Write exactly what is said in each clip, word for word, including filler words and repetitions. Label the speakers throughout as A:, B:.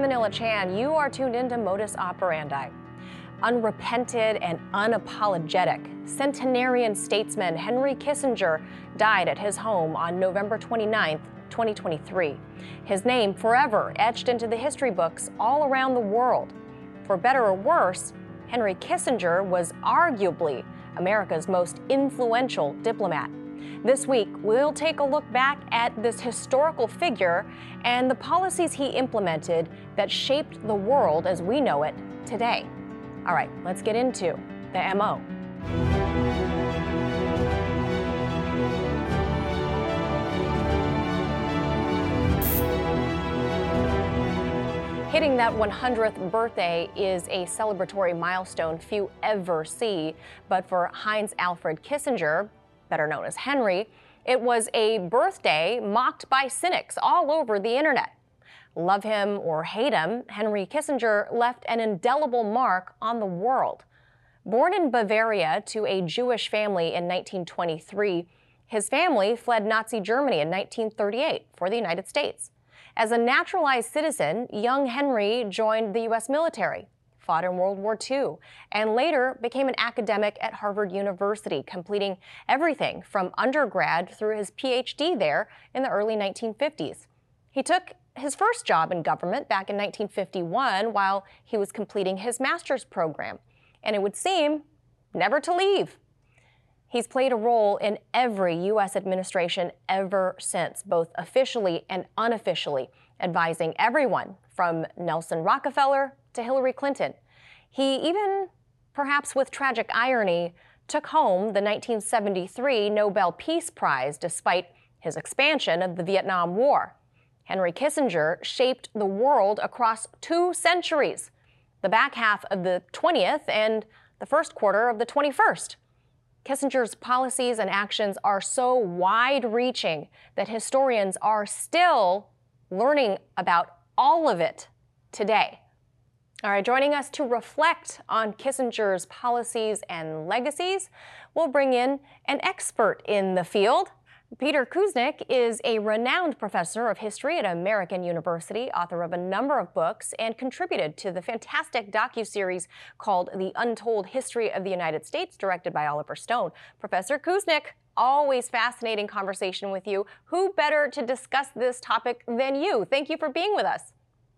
A: I'm Manila Chan. You are tuned into Modus Operandi. Unrepented and unapologetic, centenarian statesman Henry Kissinger died at his home on November twenty-ninth, twenty twenty-three. His name forever etched into the history books all around the world. For better or worse, Henry Kissinger was arguably America's most influential diplomat. This week, we'll take a look back at this historical figure and the policies he implemented that shaped the world as we know it today. All right, let's get into the M O. Hitting that one hundredth birthday is a celebratory milestone few ever see, but for Heinz Alfred Kissinger, better known as Henry, it was a birthday mocked by cynics all over the internet. Love him or hate him, Henry Kissinger left an indelible mark on the world. Born in Bavaria to a Jewish family in nineteen twenty-three, his family fled Nazi Germany in nineteen thirty-eight for the United States. As a naturalized citizen, young Henry joined the U S military, fought in World War Two, and later became an academic at Harvard University, completing everything from undergrad through his P H D there in the early nineteen fifties. He took his first job in government back in nineteen fifty-one while he was completing his master's program, and it would seem never to leave. He's played a role in every U S administration ever since, both officially and unofficially, advising everyone from Nelson Rockefeller to Hillary Clinton. He even, perhaps with tragic irony, took home the nineteen seventy-three Nobel Peace Prize despite his expansion of the Vietnam War. Henry Kissinger shaped the world across two centuries, the back half of the twentieth and the first quarter of the twenty-first. Kissinger's policies and actions are so wide-reaching that historians are still learning about all of it today. All right, joining us to reflect on Kissinger's policies and legacies, we'll bring in an expert in the field. Peter Kuznick is a renowned professor of history at American University, author of a number of books, and contributed to the fantastic docuseries called The Untold History of the United States, directed by Oliver Stone. Professor Kuznick, always fascinating conversation with you. Who better to discuss this topic than you? Thank you for being with us.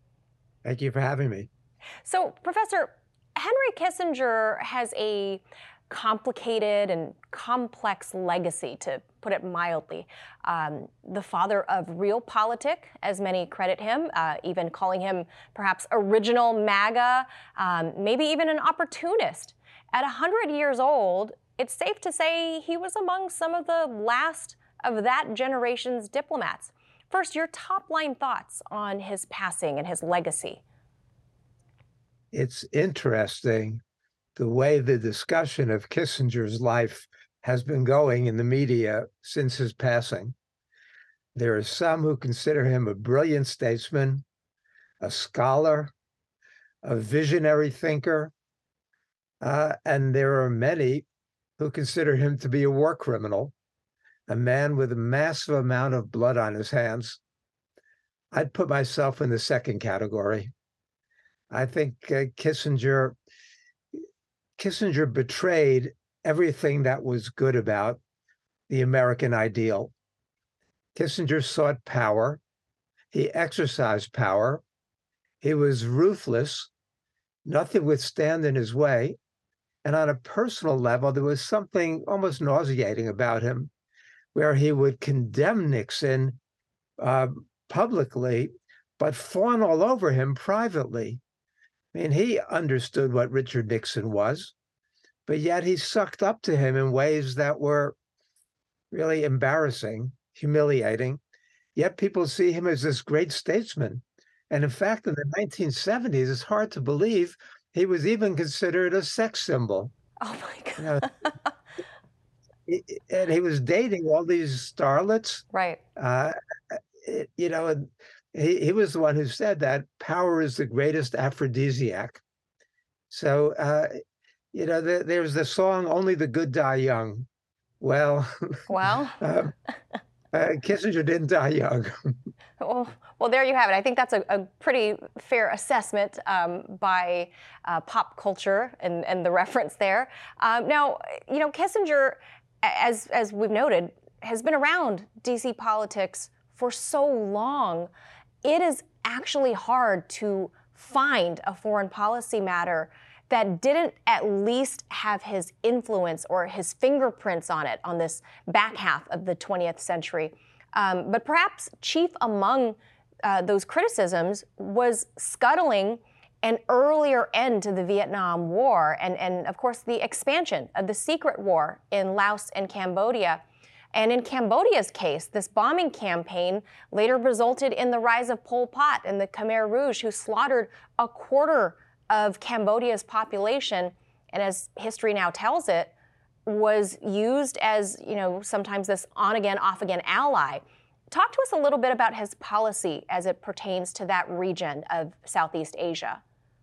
B: Thank you for having me.
A: So, Professor, Henry Kissinger has a complicated and complex legacy, to put it mildly. Um, the father of realpolitik, as many credit him, uh, even calling him perhaps original MAGA, um, maybe even an opportunist. At one hundred years old, it's safe to say he was among some of the last of that generation's diplomats. First, your top-line thoughts on his passing and his legacy.
B: It's interesting the way the discussion of Kissinger's life has been going in the media since his passing. There are some who consider him a brilliant statesman, a scholar, a visionary thinker, uh, and there are many who consider him to be a war criminal, a man with a massive amount of blood on his hands. I'd put myself in the second category. I think uh, Kissinger Kissinger betrayed everything that was good about the American ideal. Kissinger sought power. He exercised power. He was ruthless. Nothing would stand in his way. And on a personal level, there was something almost nauseating about him, where he would condemn Nixon uh, publicly, but fawn all over him privately. I mean, he understood what Richard Nixon was, but yet he sucked up to him in ways that were really embarrassing, humiliating. Yet people see him as this great statesman. And in fact, in the nineteen seventies, it's hard to believe he was even considered a sex symbol.
A: Oh, my God.
B: You know, and he was dating all these starlets.
A: Right.
B: Uh, you know, and he, he was the one who said that power is the greatest aphrodisiac. So, uh, you know, the, there's the song, Only the Good Die Young. Well,
A: Well,
B: uh, uh, Kissinger didn't die young.
A: well, Well, there you have it. I think that's a, a pretty fair assessment um, by uh, pop culture and, and the reference there. Um, now, you know, Kissinger, as as we've noted, has been around D C politics for so long. It is actually hard to find a foreign policy matter that didn't at least have his influence or his fingerprints on it on this back half of the twentieth century. Um, but perhaps chief among uh, those criticisms was scuttling an earlier end to the Vietnam War and, and, of course, the expansion of the secret war in Laos and Cambodia. And in Cambodia's case, this bombing campaign later resulted in the rise of Pol Pot and the Khmer Rouge, who slaughtered a quarter of Cambodia's population, and as history now tells it, was used as, you know, sometimes this on-again, off-again ally. Talk to us a little bit about his policy as it pertains to that region of Southeast Asia.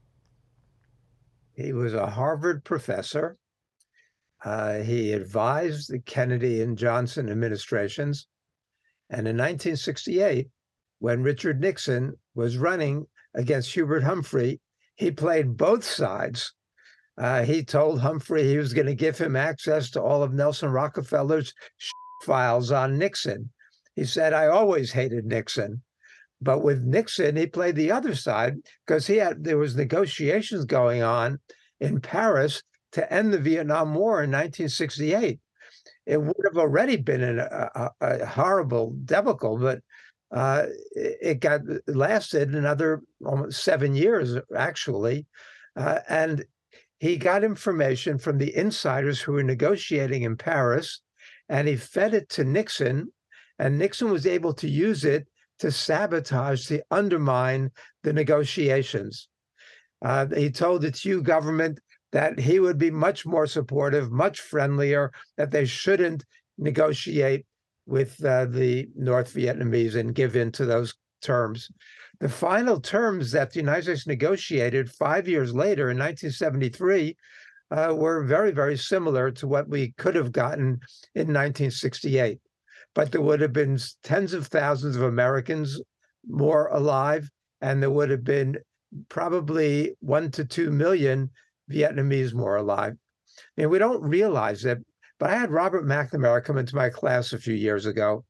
B: He was a Harvard professor. Uh, he advised the Kennedy and Johnson administrations. And in nineteen sixty-eight, when Richard Nixon was running against Hubert Humphrey, he played both sides. Uh, he told Humphrey he was going to give him access to all of Nelson Rockefeller's files on Nixon. He said, I always hated Nixon. But with Nixon, he played the other side because he had there was negotiations going on in Paris to end the Vietnam War in nineteen sixty-eight. It would have already been an, a, a horrible debacle, but uh, it got lasted another almost seven years, actually. Uh, and he got information from the insiders who were negotiating in Paris, and he fed it to Nixon, and Nixon was able to use it to sabotage, to undermine the negotiations. Uh, he told the Thieu government that he would be much more supportive, much friendlier, that they shouldn't negotiate with uh, the North Vietnamese and give in to those terms. The final terms that the United States negotiated five years later in nineteen seventy-three uh, were very, very similar to what we could have gotten in nineteen sixty-eight. But there would have been tens of thousands of Americans more alive, and there would have been probably one to two million Vietnamese more alive. And we don't realize it, but I had Robert McNamara come into my class a few years ago.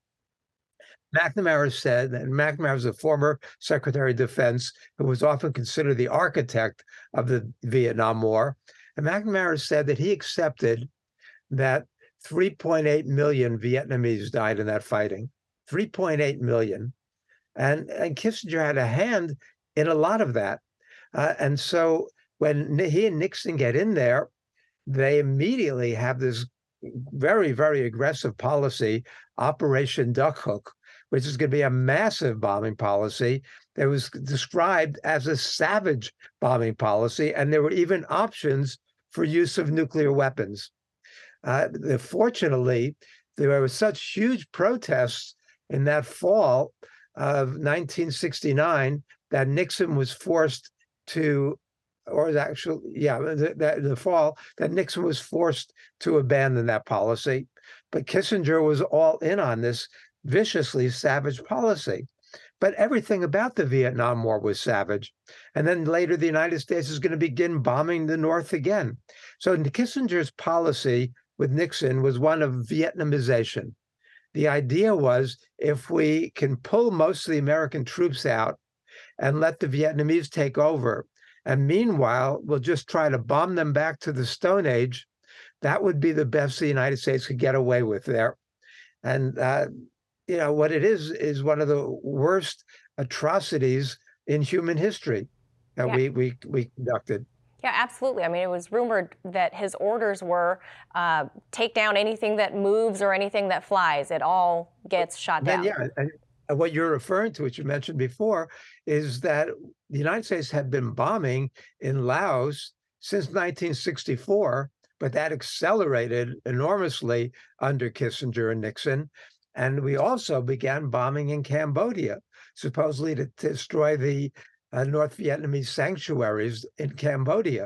B: McNamara said, and McNamara was a former Secretary of Defense who was often considered the architect of the Vietnam War. And McNamara said that he accepted that three point eight million Vietnamese died in that fighting, three point eight million. And, and Kissinger had a hand in a lot of that. Uh, and so when he and Nixon get in there, they immediately have this very, very aggressive policy, Operation Duck Hook, which is going to be a massive bombing policy that was described as a savage bombing policy. And there were even options for use of nuclear weapons. Uh, fortunately, there were such huge protests in that fall of nineteen sixty-nine that Nixon was forced to, or actually, yeah, the, the, the fall, that Nixon was forced to abandon that policy. But Kissinger was all in on this viciously savage policy. But everything about the Vietnam War was savage. And then later, the United States is going to begin bombing the North again. So Kissinger's policy with Nixon was one of Vietnamization. The idea was, if we can pull most of the American troops out and let the Vietnamese take over, and meanwhile, we'll just try to bomb them back to the Stone Age, that would be the best the United States could get away with there. And, uh, you know, what it is, is one of the worst atrocities in human history that yeah. we, we, we conducted.
A: Yeah, absolutely. I mean, it was rumored that his orders were uh, take down anything that moves or anything that flies. It all gets shot down.
B: Yeah, and what you're referring to, which you mentioned before, is that the United States had been bombing in Laos since nineteen sixty-four, but that accelerated enormously under Kissinger and Nixon. And we also began bombing in Cambodia, supposedly to, to destroy the Uh, North Vietnamese sanctuaries in Cambodia.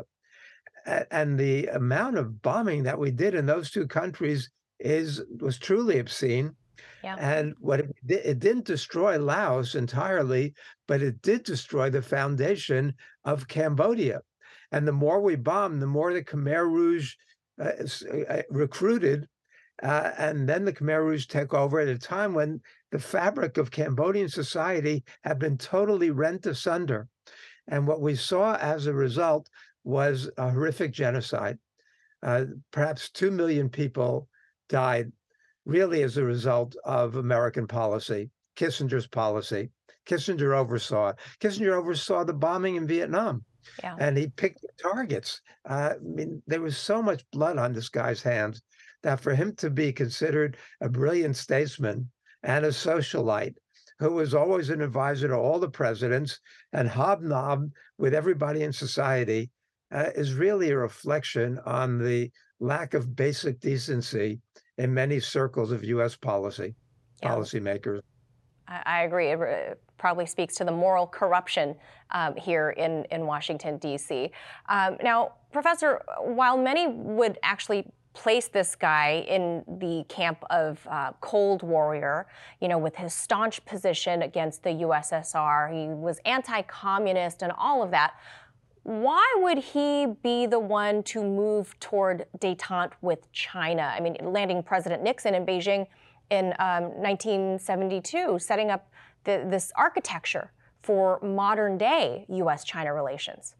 B: A- and the amount of bombing that we did in those two countries is was truly obscene.
A: Yeah.
B: And what it did, it didn't destroy Laos entirely, but it did destroy the foundation of Cambodia. And the more we bombed, the more the Khmer Rouge uh, s- uh, recruited, uh, and then the Khmer Rouge took over at a time when the fabric of Cambodian society had been totally rent asunder. And what we saw as a result was a horrific genocide. Uh, perhaps two million people died really as a result of American policy, Kissinger's policy. Kissinger oversaw it. Kissinger oversaw the bombing in Vietnam,
A: Yeah.
B: and he picked the targets. Uh, I mean, there was so much blood on this guy's hands that for him to be considered a brilliant statesman and a socialite who was always an advisor to all the presidents and hobnobbed with everybody in society uh, is really a reflection on the lack of basic decency in many circles of U S policy,
A: Yeah.
B: policymakers.
A: I, I agree. It uh, probably speaks to the moral corruption um, here in, in Washington, D C. Um, now, Professor, while many would actually place this guy in the camp of uh, Cold Warrior, you know, with his staunch position against the U S S R, he was anti-communist and all of that. Why would he be the one to move toward détente with China? I mean, landing President Nixon in Beijing in um, nineteen seventy-two, setting up the, this architecture for modern day U S China relations.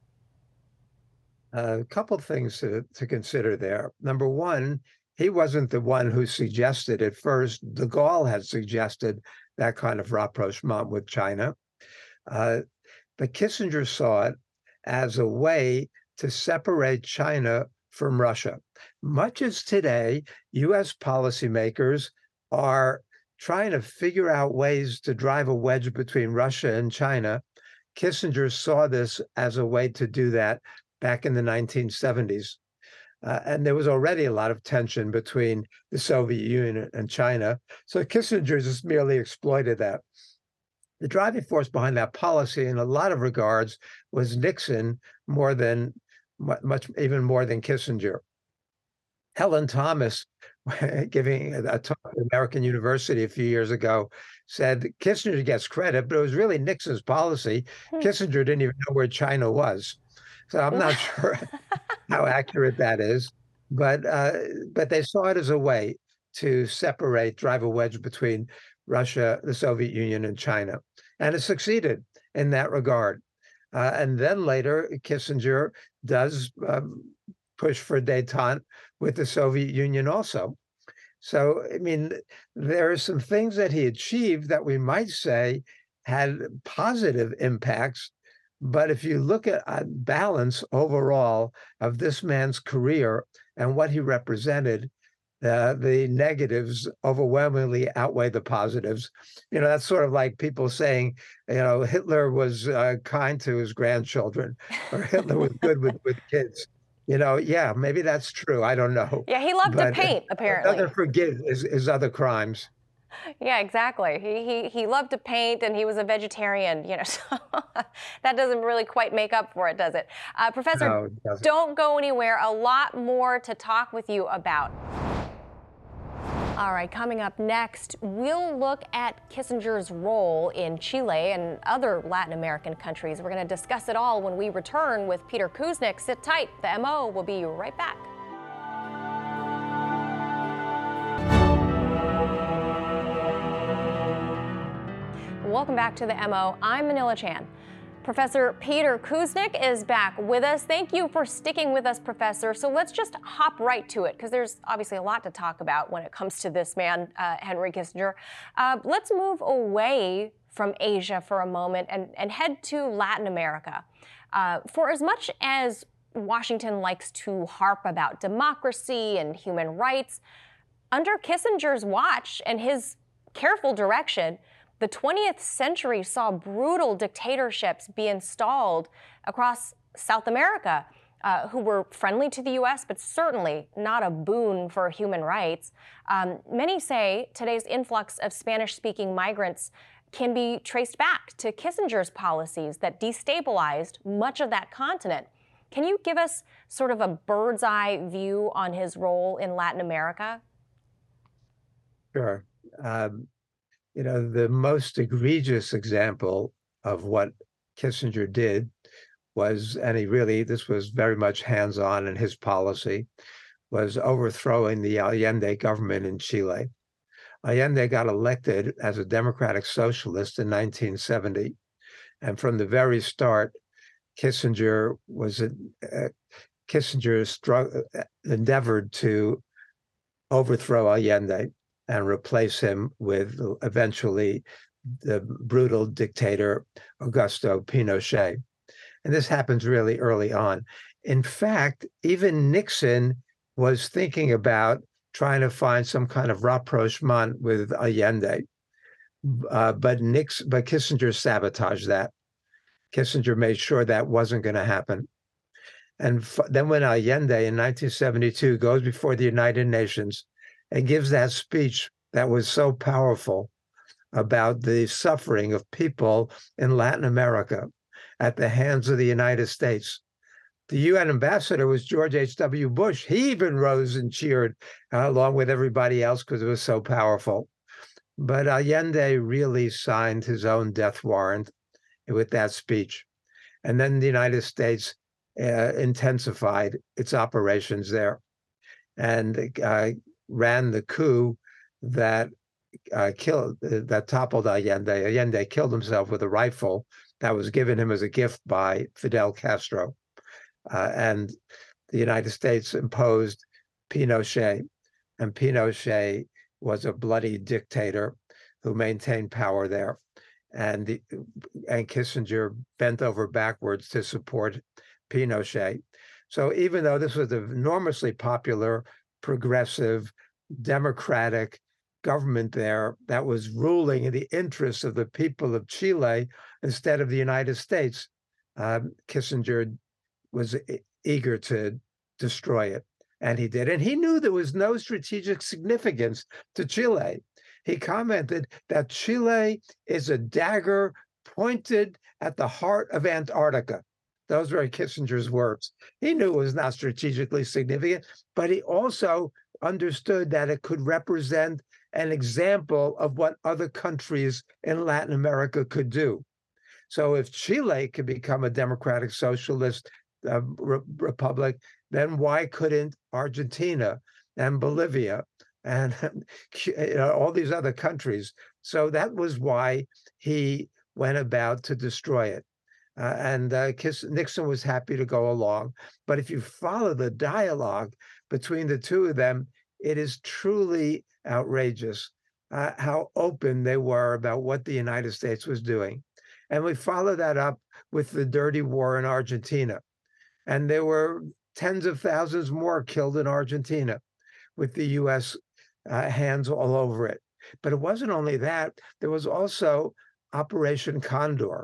B: A couple things to, to consider there. Number one, he wasn't the one who suggested it first. De Gaulle had suggested that kind of rapprochement with China. Uh, but Kissinger saw it as a way to separate China from Russia. Much as today, U S policymakers are trying to figure out ways to drive a wedge between Russia and China, Kissinger saw this as a way to do that back in the nineteen seventies. Uh, and there was already a lot of tension between the Soviet Union and China. So Kissinger just merely exploited that. The driving force behind that policy, in a lot of regards, was Nixon more than much, even more than Kissinger. Helen Thomas, giving a talk at American University a few years ago, said Kissinger gets credit, but it was really Nixon's policy.
A: Hmm.
B: Kissinger didn't even know where China was. So I'm not sure how accurate that is, but uh, but they saw it as a way to separate, drive a wedge between Russia, the Soviet Union, and China, and it succeeded in that regard. Uh, and then later, Kissinger does um, push for détente with the Soviet Union also. So, I mean, there are some things that he achieved that we might say had positive impacts. But if you look at a balance overall of this man's career and what he represented, uh, the negatives overwhelmingly outweigh the positives. You know, that's sort of like people saying, you know, Hitler was uh, kind to his grandchildren, or Hitler was good with, with kids. You know, yeah, maybe that's true. I don't know.
A: Yeah, he loved to
B: But
A: paint,
B: it
A: apparently.
B: doesn't forgive his, his other crimes.
A: Yeah, exactly. He, he he loved to paint, and he was a vegetarian. You know, so that doesn't really quite make up for it, does it? Uh, Professor,
B: No, it doesn't.
A: don't go anywhere. A lot more to talk with you about. All right, coming up next, we'll look at Kissinger's role in Chile and other Latin American countries. We're going to discuss it all when we return with Peter Kuznick. Sit tight. The M O will be right back. Welcome back to the M O. I'm Manila Chan. Professor Peter Kuznick is back with us. Thank you for sticking with us, Professor. So let's just hop right to it, because there's obviously a lot to talk about when it comes to this man, uh, Henry Kissinger. Uh, let's move away from Asia for a moment and, and head to Latin America. Uh, for as much as Washington likes to harp about democracy and human rights, under Kissinger's watch and his careful direction, the twentieth century saw brutal dictatorships be installed across South America, uh, who were friendly to the U S, but certainly not a boon for human rights. Um, many say today's influx of Spanish-speaking migrants can be traced back to Kissinger's policies that destabilized much of that continent. Can you give us sort of a bird's eye view on his role in Latin America?
B: Sure. Um, you know, the most egregious example of what Kissinger did was, and he really, this was very much hands-on in his policy, was overthrowing the Allende government in Chile. Allende got elected as a democratic socialist in nineteen seventy. And from the very start, Kissinger was a, uh, Kissinger strugg- endeavored to overthrow Allende and replace him with eventually the brutal dictator Augusto Pinochet. And this happens really early on. In fact, even Nixon was thinking about trying to find some kind of rapprochement with Allende. Uh, but Nix, but Kissinger sabotaged that. Kissinger made sure that wasn't going to happen. And f- then when Allende in nineteen seventy-two goes before the United Nations and gives that speech that was so powerful about the suffering of people in Latin America at the hands of the United States, the U N ambassador was George H W. Bush. He even rose and cheered uh, along with everybody else because it was so powerful. But Allende really signed his own death warrant with that speech. And then the United States uh, intensified its operations there and uh, ran the coup that uh, killed, uh, that toppled Allende. Allende killed himself with a rifle that was given him as a gift by Fidel Castro. Uh, and the United States imposed Pinochet, and Pinochet was a bloody dictator who maintained power there. And, the, and Kissinger bent over backwards to support Pinochet. So even though this was an enormously popular, progressive, democratic government there that was ruling in the interests of the people of Chile instead of the United States, um, Kissinger was eager to destroy it. And he did. And he knew there was no strategic significance to Chile. He commented that Chile is a dagger pointed at the heart of Antarctica. Those were Kissinger's words. He knew it was not strategically significant, but he also understood that it could represent an example of what other countries in Latin America could do. So if Chile could become a democratic socialist uh, re- republic, then why couldn't Argentina and Bolivia and you know, all these other countries? So that was why he went about to destroy it. Uh, and uh, Kiss, Nixon was happy to go along. But if you follow the dialogue between the two of them, it is truly outrageous uh, how open they were about what the United States was doing. And we follow that up with the dirty war in Argentina. And there were tens of thousands more killed in Argentina with the U S uh, hands all over it. But it wasn't only that, there was also Operation Condor.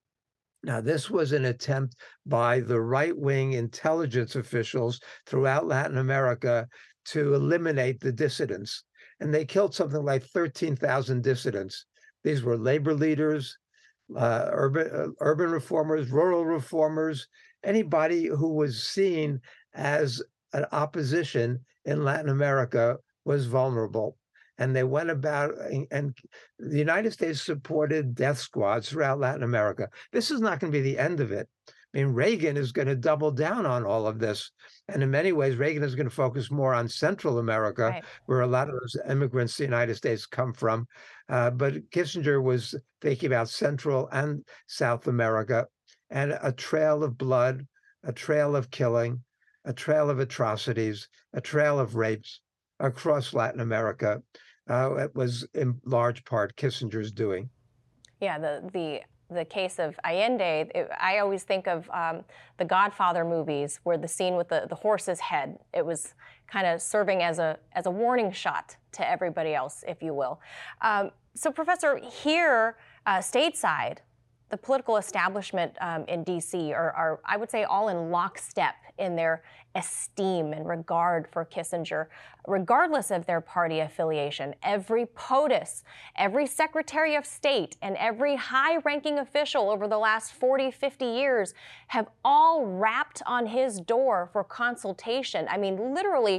B: Now, this was an attempt by the right-wing intelligence officials throughout Latin America to eliminate the dissidents. And they killed something like thirteen thousand dissidents. These were labor leaders, uh, urban, uh, urban reformers, rural reformers, anybody who was seen as an opposition in Latin America was vulnerable. And they went about, and the United States supported death squads throughout Latin America. This is not going to be the end of it. I mean, Reagan is going to double down on all of this. And in many ways, Reagan is going to focus more on Central America, right, where a lot of those immigrants to the United States come from. Uh, but Kissinger was thinking about Central and South America, and a trail of blood, a trail of killing, a trail of atrocities, a trail of rapes across Latin America. Uh, it was in large part Kissinger's doing.
A: Yeah, the the the case of Allende, it, I always think of um, the Godfather movies, where the scene with the, the horse's head, it was kind of serving as a as a warning shot to everybody else, if you will. Um, so, Professor, here uh, stateside, the political establishment um, in D C are, are, I would say, all in lockstep in their esteem and regard for Kissinger, regardless of their party affiliation. Every POTUS, every Secretary of State, and every high-ranking official over the last forty, fifty years have all rapped on his door for consultation. I mean, literally,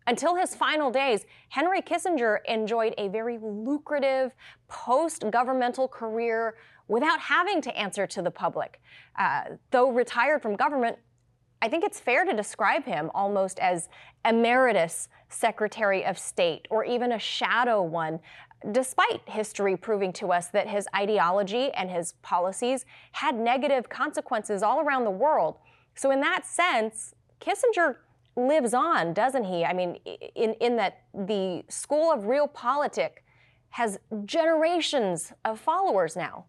A: Until his final days, Henry Kissinger enjoyed a very lucrative post-governmental career without having to answer to the public. Uh, though retired from government, I think it's fair to describe him almost as emeritus Secretary of State, or even a shadow one, despite history proving to us that his ideology and his policies had negative consequences all around the world. So in that sense, Kissinger lives on, doesn't he? I mean, in, in that the School of Realpolitik has generations of followers now.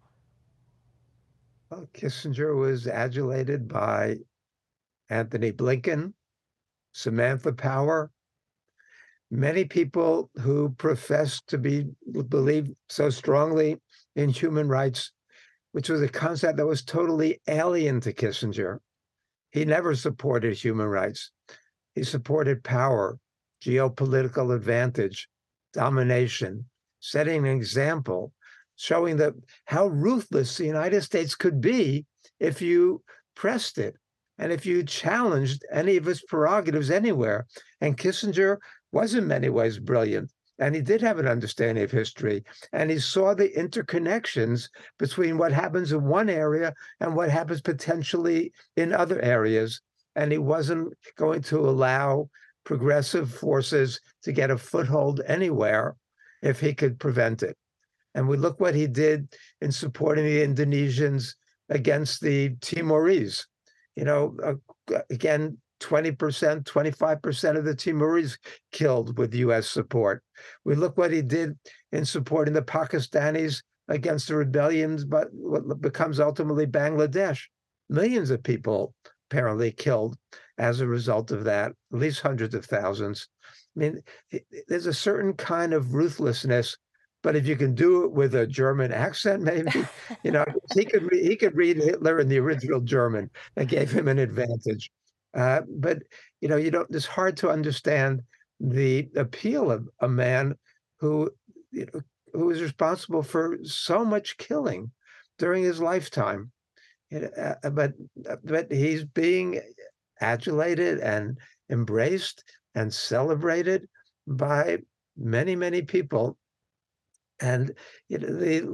B: Well, Kissinger was adulated by Anthony Blinken, Samantha Power, many people who profess to be believe so strongly in human rights, which was a concept that was totally alien to Kissinger. He never supported human rights. He supported power, geopolitical advantage, domination, setting an example, showing that how ruthless the United States could be if you pressed it and if you challenged any of its prerogatives anywhere. And Kissinger was in many ways brilliant, and he did have an understanding of history, and he saw the interconnections between what happens in one area and what happens potentially in other areas. And he wasn't going to allow progressive forces to get a foothold anywhere if he could prevent it. And we look what he did in supporting the Indonesians against the Timorese. You know, uh, again, twenty percent, twenty-five percent of the Timorese killed with U S support. We look what he did in supporting the Pakistanis against the rebellions, but what becomes ultimately Bangladesh. Millions of people apparently killed as a result of that, at least hundreds of thousands. I mean, there's a certain kind of ruthlessness, but if you can do it with a German accent, maybe, you know, he could re- he could read Hitler in the original German. That gave him an advantage. Uh, but, you know, you don't, it's hard to understand the appeal of a man who, you know, who was responsible for so much killing during his lifetime. Uh, but but he's being adulated and embraced and celebrated by many, many people. And you know, the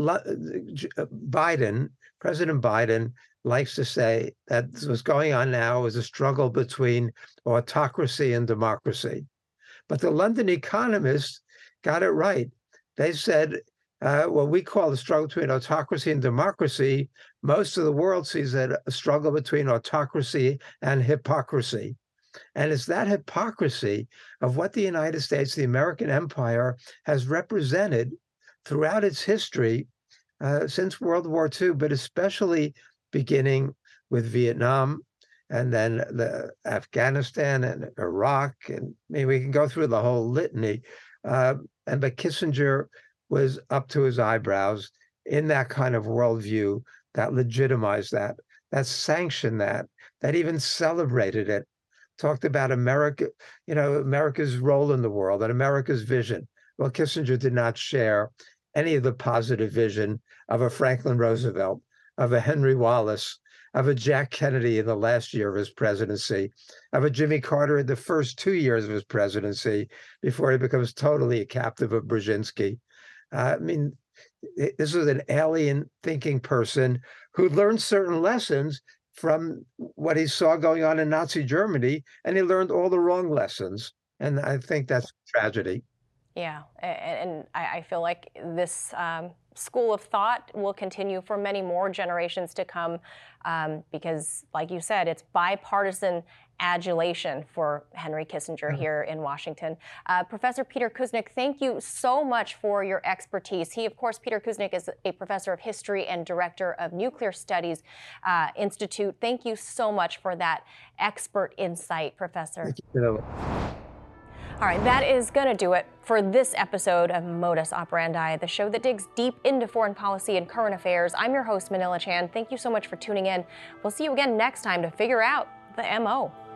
B: Biden, President Biden, likes to say that what's going on now is a struggle between autocracy and democracy. But the London Economist got it right. They said, uh, what we call the struggle between autocracy and democracy, most of the world sees it a struggle between autocracy and hypocrisy. And it's that hypocrisy of what the United States, the American empire, has represented throughout its history uh, since World War Two, but especially beginning with Vietnam and then the Afghanistan and Iraq. And I mean, we can go through the whole litany. Uh, and but Kissinger was up to his eyebrows in that kind of worldview that legitimized that, that sanctioned that, that even celebrated it, talked about America, you know, America's role in the world and America's vision. Well, Kissinger did not share any of the positive vision of a Franklin Roosevelt, of a Henry Wallace, of a Jack Kennedy in the last year of his presidency, of a Jimmy Carter in the first two years of his presidency, before he becomes totally a captive of Brzezinski. Uh, I mean, this is an alien thinking person who learned certain lessons from what he saw going on in Nazi Germany, and he learned all the wrong lessons. And I think that's a tragedy.
A: Yeah, and I feel like this um, school of thought will continue for many more generations to come um, because, like you said, it's bipartisan adulation for Henry Kissinger here in Washington. Uh, Professor Peter Kuznick, thank you so much for your expertise. He, of course, Peter Kuznick is a professor of history and director of Nuclear Studies uh, Institute. Thank you so much for that expert insight, Professor.
B: Thank you.
A: All right, that is going to do it for this episode of Modus Operandi, the show that digs deep into foreign policy and current affairs. I'm your host, Manila Chan. Thank you so much for tuning in. We'll see you again next time to figure out the M O.